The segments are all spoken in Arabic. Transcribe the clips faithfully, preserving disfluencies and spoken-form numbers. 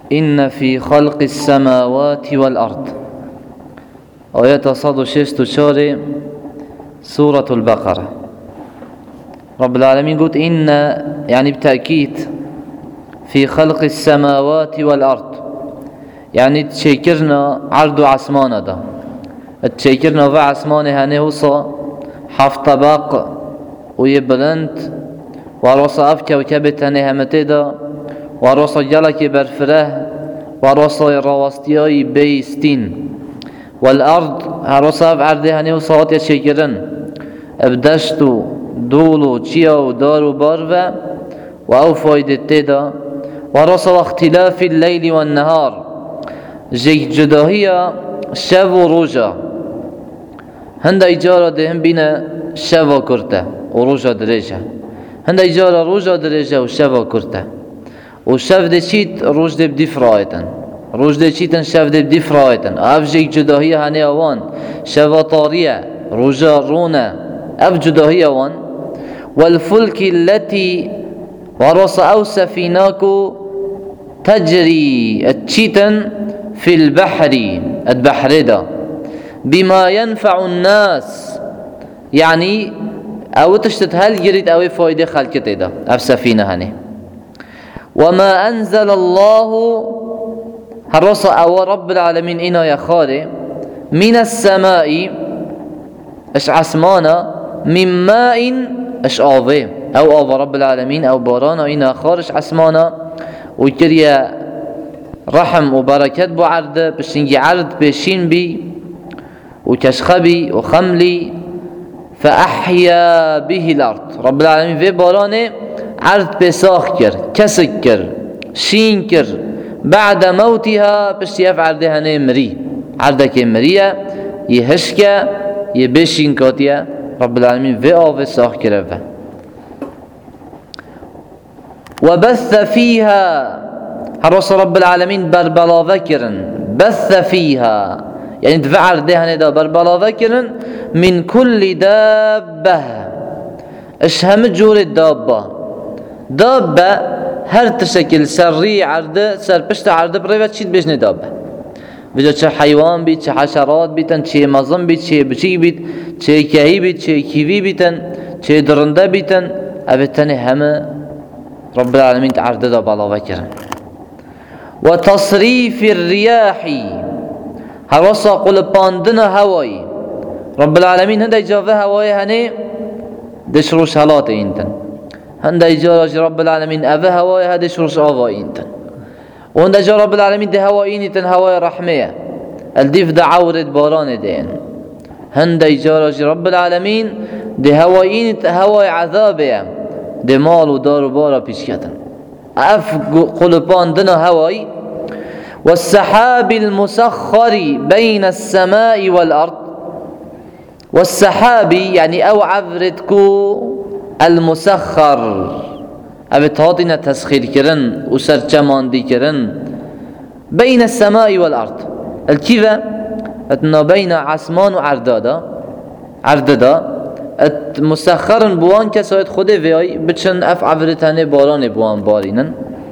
إن في خلق السماوات والأرض. آيات صاد وشيست شاري سورة البقرة. رب العالمين قلت إن يعني بتأكيد في خلق السماوات والأرض، يعني تشيكرنا عرض عسمانة دا تشيكرنا في عسمانة هنه وصا حف طبق ويبلند ورصا أفكا وكبت هنه همته دا ورصا جلك برفره ورصا رواستياي بيستين والأرض هرصا في عرضه هنه وصا تشيكرن ابدشتو دولو تشيو دارو باروه وأو فايدة تدا ورصا اختلاف الليل والنهار جي جداهية شب وروجا هند إجارة دهم بينا شب وكرتا وروجا درجة هند إجارة روجا درجة وشب وكرتا وشب دي شيت روج دي بدي فرايتن روج دي شيتن شب دي بدي فرايتن أف جي جداهية هني أوان شب طارية روجا رونا أف جداهية أوان والفلك التي ورصا أو سفيناكو تجري التشيتن في البحر البحر ده بما ينفع الناس، يعني أو تشتت هل جريد أو فايدة خلقته ده أف سفينة هني. وما أنزل الله هرصا أو رب العالمين إنا يا خالي من السماء إش عسمانا من ماء إش آوه أو آوه رب العالمين أو بارانا إنا خارج عسمانا وكريا رحم وبركات بو عرض بشنجي عرض بشين بي وكشخبي وخملي فأحيا به الأرض. رب العالمين في بارانه عرض بساخ كر كسك كر شين كر بعد موتها بشتياف عرضها نمري عرضك مريا يهشك يبشين كاتيا. رب العالمين في آف ساخ كر وبث فيها هرس رب العالمين بربلا ذكرن بث فيها يعني دفع دهن دا بربلا ذكرن من كل دابة. اش هم جور الدابة دابة هر تشكل سري عرض سر پشت عرض بريفت شيد بجن دابة بجا چه حيوان بيت چه حشرات بيتن چه مظن بيت چه بچي بيت چه كهي بيت چه كيوي بيتن چه درنده بيتن ابتني هم رب العالمين عرض دا بلا ذكرن. وتصريف الرياح هرصا قل باندنا هواي رب العالمين هنده جاوه هواي هنه دشروش هلات انتن هنده جاوه رب العالمين اوه هواي هدشروش آواي انتن وهنده جا رب العالمين ده هواي انتن هواي رحمية الديف ده عورد باران دين هنده جاوه رب العالمين ده هواي انت هواي عذابه ده مال و دار و بارا پیش کتن اف قلبان دنا هواي. والسحاب المسخر بين السماء والأرض والسحاب يعني أو عبرتكو المسخر أبتهاتنا تسخير كرن وسرچمان دي كرن بين السماء والأرض الكيفة اتنا بين عسمان وعردادا عردادا مسخرن بوان كسايد خوده وياي بچن اف عبرتاني باران بوان بارينن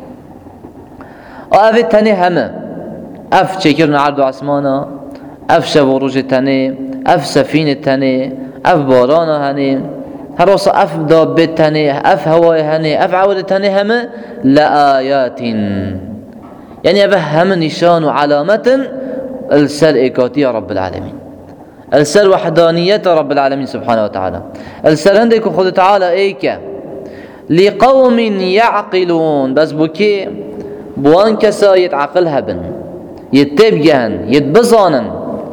أفتني همه اف چکرن عرض و عسمانا اف شب و روج تنه اف سفینه تنه اف بارانا هنه هر راس اف دابه تنه اف هوای هنه اف عود تنه همه لآيات يعني اف هم نشان و علامة السر ايكاتي رب العالمين السر وحدانية رب العالمين سبحانه وتعالى السر عندك خد تعالى ايكا لقوم يعقلون بس بوكي بوان كسا يتعقلها بن يتبجهن يتبزانن.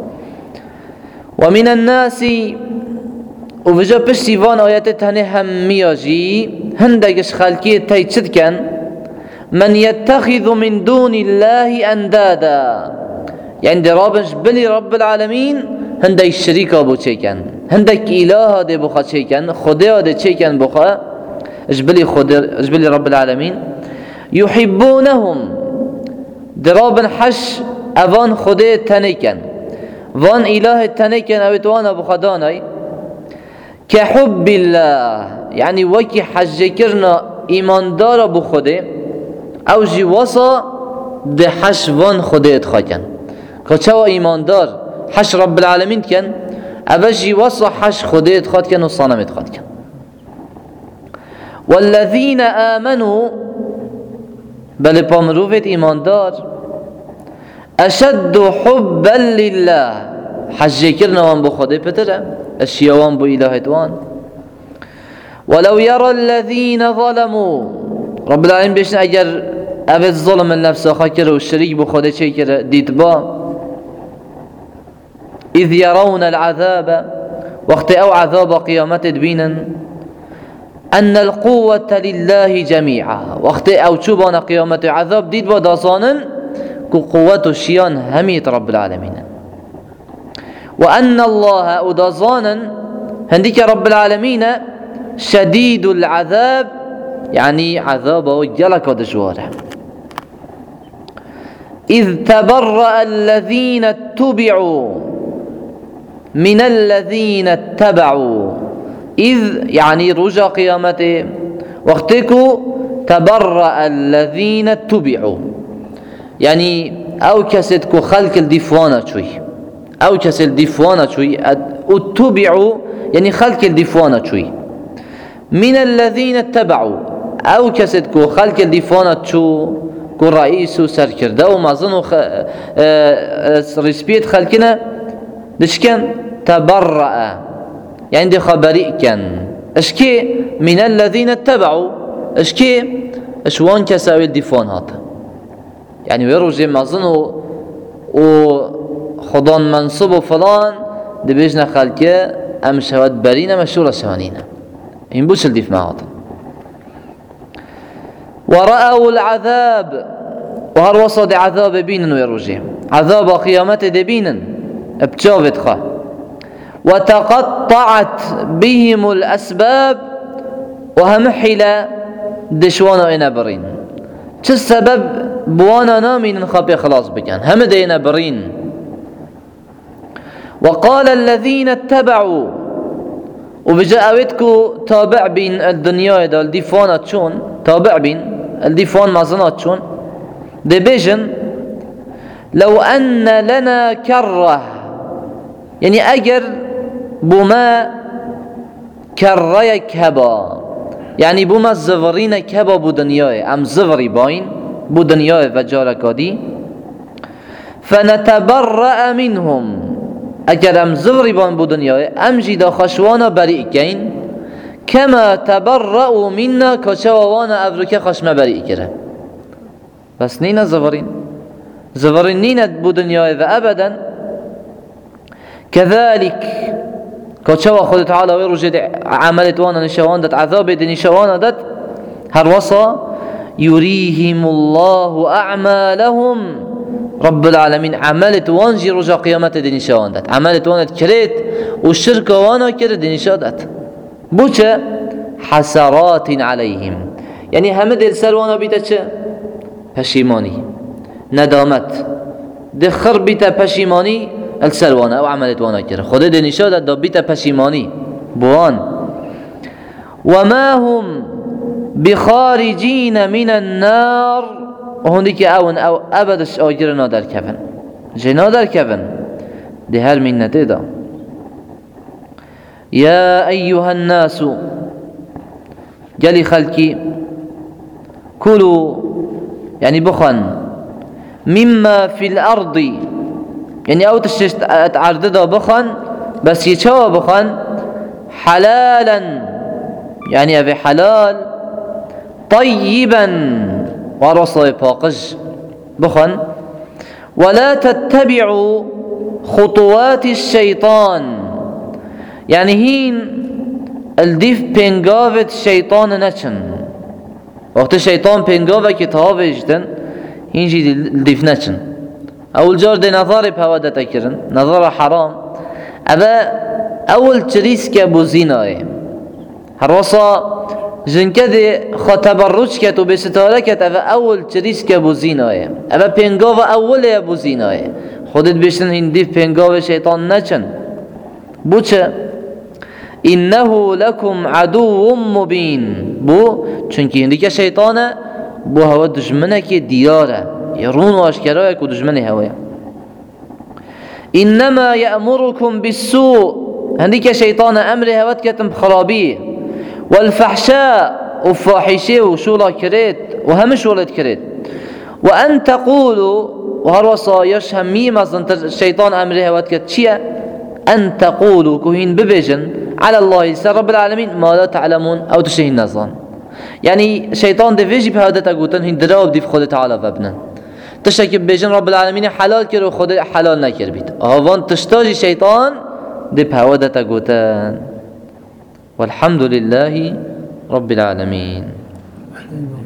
ومن الناس وفجأة بشتيفان آيات تهني هم مياجي هندقش خالكي تيتشد كان من يتخذ من دون الله أندادا يعني درابنش بلي رب العالمين هندق الشريكة بو چيكن هندق إله دي بخا چيكن خده دي چيكن بخا اجبلي خده اجبلي رب العالمين يحبونهم درابن حش اوان خده تنكن وان اله تنكن او اتوانا بخداني كحب الله يعني وكي حج كرنا ايمان دار بخده او جي وصا ده حش وان خودت خاکن که چه ایماندار حش رب العالمین کن ابجی وصا حش خودت خاد کن و صنمت خاد کن. والذین آمنوا بل پامروفت ایماندار اشد حبا لله حج کرنا وان بو خود پتره اشیاوان بو الهت وان. ولو يرى الذين ظلموا رب العالمین بیشن اگر اوید ظلم النفس خاکر و شریک بو خود چه کره دید با اذ يرون العذاب وقت او عذاب قیامت بینن ان القوة لله جميعا وقت او چوبان قیامت عذاب دید با دازانن که قوت و شیان هميت رب العالمين وأن الله أدازانا هنديك رب العالمين شديد العذاب يعني عذابه جلك دجواره. إذ تبرأ الذين اتبعوا من الذين اتبعوا إذ يعني رجع قيامته وقتكو تبرأ الذين اتبعوا يعني او كسدكو خلق الدفوانة شوي او كسد الدفوانة شوي اتبعوا يعني خلق الدفوانة شوي من الذين اتبعوا او كسدكو خلق الدفوانة شو كو رئيس سركرده وما ظنوا خ... رسبيت خلقنا دشكن تبرأ يعني دي خبريء كان اشكي من الذين اتبعوا اشكي اشوان كساوي الدفوان هاتا يعني ويروجي ما ظنوا وخضان منصب وفلان دي بيجنا خلقه ام شواد برينا مشهورة شوانينا این بوش الديف ما هاتا. ورأوا العذاب وهر وصد عذاب بينن ويروجي عذاب قيامت دي بينن ابتشافت خا وتقطعت بهم الأسباب وهم حلا دشوانا انا برين چه سبب بوانا نامين خبي خلاص بكان هم دينا برين. وقال الذين اتبعوا وبجاءتكو تابع بين الدنيا دا الديفانات شون تابع بين الديفان مازنات شون دي بيجن لو أن لنا كرة يعني أجر بما كريك هبا يعني بما الزفرين كهبا بو دنياي ام زفري باين بو دنياي وجاركادي فنتبرأ منهم اگر ام زفري باين بو دنياي ام جيدا خشوانا بريء كين كما تبرأوا منا كشوانا افريكا خشم بريء كره بس نينا زفرين زفرين نينا بو دنياي وابدا كذلك كشوا خد تعالى ويرجد عملت وانا نشوان دت عذاب دي نشوان دت هر وصا يريهم الله أعمالهم رب العالمين عملت وانجي رجع قيامت دي نشوان دت عملت وانا كريت والشرك وانا كريت دي نشوان دت بوچه حسرات عليهم يعني همد السر وانا بيتا چه پشیمانی ندامت دخر بيتا پشیمانی السلوان او عملت وانا كره خود دي نشاد دا بيتا پشیمانی بوان. وما هم بخارجين من النار وهنديك اون او ابدش اجر نادر كفن جي نادر كفن دي هل من نتيدا. يا ايها الناس جلي خلقي كلوا يعني بخن مما في الارض يعني او تشتش تعرضده بخن بس يتشوى بخن حلالا يعني ابي حلال طيبا ورصة باقج بخن ولا تتبعوا خطوات الشيطان يعني هين الديف بينغافت الشيطان نتشن وقت الشيطان بينغافت كتابجتن هين جي الديف نتشن اول جار دي نظاري بهواده تكرن نظارة حرام ابا اول تريس كابو زيناي هروصا جنكه دي خطبرج كتو بستاره كت ابا اول تريس كابو زيناي ابا بينغاوا اول ابو زيناي خودت بشن هندي بينغاوا شيطان نچن بوچه انه لكم عدو مبين بو چونكي هندي که شيطانه بو هوا دشمنه که دیاره يرون واشكراك ودجمني هوايا. إنما يأمركم بالسوء هنديك شيطان أمر هوات كتم خرابيه والفحشاء وفاحشة وشولا كريت وهمش ولد كريت وأن تقولوا وهروصا يشهم ميمز الشيطان أمر هوات كتشيا أن تقولوا كهين ببجن على الله سر رب العالمين ما لا تعلمون أو تشهين نظان. يعني شيطان دي فيجي بهذا تقولن هين دراوب دي في خود تعالى فابنا تشتكي بيجن رب العالمين حلال كر وخود حلال نكر بيت هوان تشتاجي شيطان دي بهذا تقولن. والحمد لله رب العالمين.